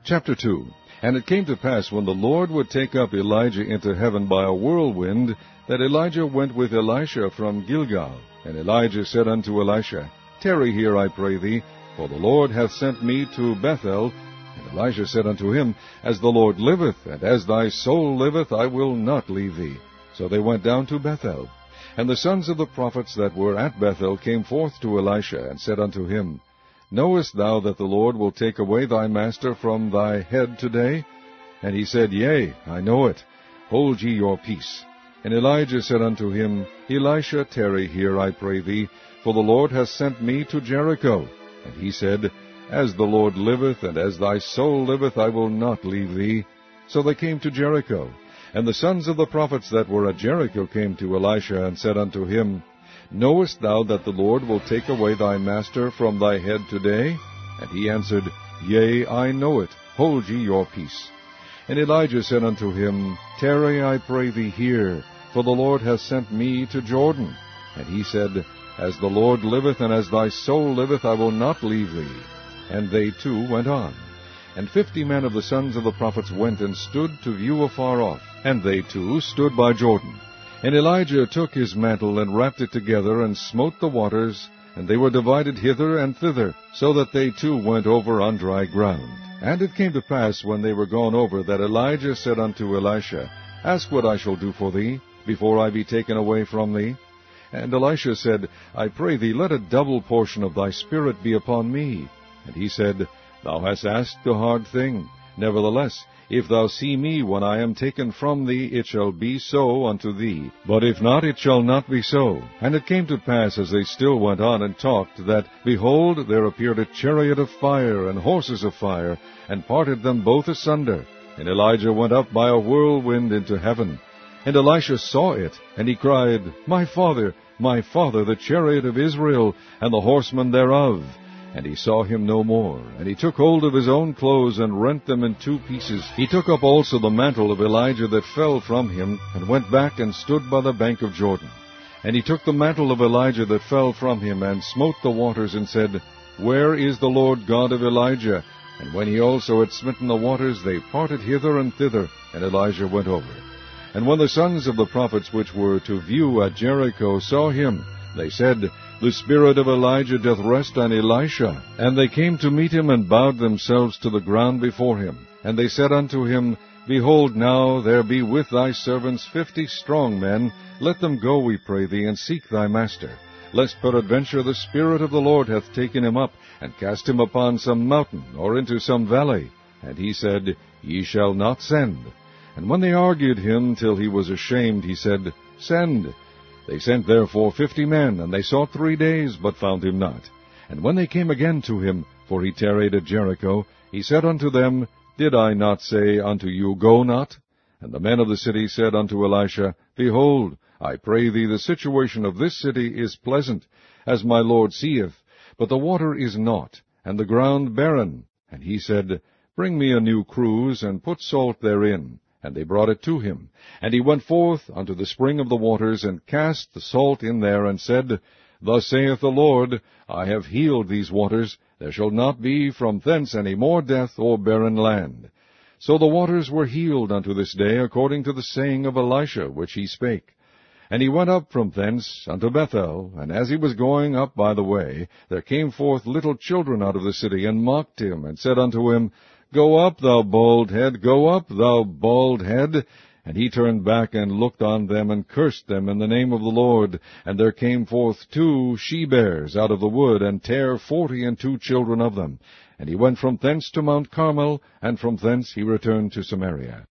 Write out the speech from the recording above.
Chapter 2. And it came to pass, when the Lord would take up Elijah into heaven by a whirlwind, that Elijah went with Elisha from Gilgal. And Elijah said unto Elisha, Tarry here, I pray thee, for the Lord hath sent me to Bethel. And Elisha said unto him, As the Lord liveth, and as thy soul liveth, I will not leave thee. So they went down to Bethel. And the sons of the prophets that were at Bethel came forth to Elisha, and said unto him, Knowest thou that the Lord will take away thy master from thy head today? And he said, Yea, I know it. Hold ye your peace. And Elijah said unto him, Elisha, tarry here, I pray thee, for the Lord hath sent me to Jericho. And he said, As the Lord liveth, and as thy soul liveth, I will not leave thee. So they came to Jericho. And the sons of the prophets that were at Jericho came to Elisha, and said unto him, Knowest thou that the Lord will take away thy master from thy head today? And he answered, Yea, I know it. Hold ye your peace. And Elijah said unto him, Tarry, I pray thee, here, for the Lord hath sent me to Jordan. And he said, As the Lord liveth, and as thy soul liveth, I will not leave thee. And they too went on. And 50 men of the sons of the prophets went and stood to view afar off. And they too stood by Jordan. And Elijah took his mantle, and wrapped it together, and smote the waters, and they were divided hither and thither, so that they too went over on dry ground. And it came to pass, when they were gone over, that Elijah said unto Elisha, Ask what I shall do for thee, before I be taken away from thee. And Elisha said, I pray thee, let a double portion of thy spirit be upon me. And he said, Thou hast asked a hard thing. Nevertheless, if thou see me when I am taken from thee, it shall be so unto thee. But if not, it shall not be so. And it came to pass, as they still went on and talked, that, behold, there appeared a chariot of fire, and horses of fire, and parted them both asunder. And Elijah went up by a whirlwind into heaven. And Elisha saw it, and he cried, My father, the chariot of Israel, and the horsemen thereof. And he saw him no more. And he took hold of his own clothes, and rent them in 2 pieces. He took up also the mantle of Elijah that fell from him, and went back and stood by the bank of Jordan. And he took the mantle of Elijah that fell from him, and smote the waters, and said, Where is the Lord God of Elijah? And when he also had smitten the waters, they parted hither and thither, and Elijah went over. And when the sons of the prophets which were to view at Jericho saw him, they said, The spirit of Elijah doth rest on Elisha. And they came to meet him, and bowed themselves to the ground before him. And they said unto him, Behold, now there be with thy servants 50 strong men. Let them go, we pray thee, and seek thy master, lest peradventure the Spirit of the Lord hath taken him up, and cast him upon some mountain, or into some valley. And he said, Ye shall not send. And when they argued him till he was ashamed, he said, Send. They sent therefore 50 men, and they sought 3 days, but found him not. And when they came again to him, for he tarried at Jericho, he said unto them, Did I not say unto you, Go not? And the men of the city said unto Elisha, Behold, I pray thee, the situation of this city is pleasant, as my Lord seeth, but the water is naught, and the ground barren. And he said, Bring me a new cruse, and put salt therein. And they brought it to him. And he went forth unto the spring of the waters, and cast the salt in there, and said, Thus saith the Lord, I have healed these waters. There shall not be from thence any more death or barren land. So the waters were healed unto this day, according to the saying of Elisha, which he spake. And he went up from thence unto Bethel, and as he was going up by the way, there came forth little children out of the city, and mocked him, and said unto him, Go up, thou bald head, go up, thou bald head. And he turned back and looked on them, and cursed them in the name of the Lord. And there came forth 2 she-bears out of the wood, and tare 42 children of them. And he went from thence to Mount Carmel, and from thence he returned to Samaria.